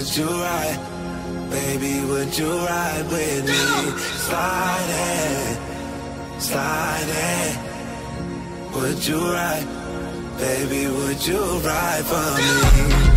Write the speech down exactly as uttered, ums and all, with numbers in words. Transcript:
would you ride? Baby, would you ride with me? Slide it, slide it. Would you ride? Baby, would you ride for me?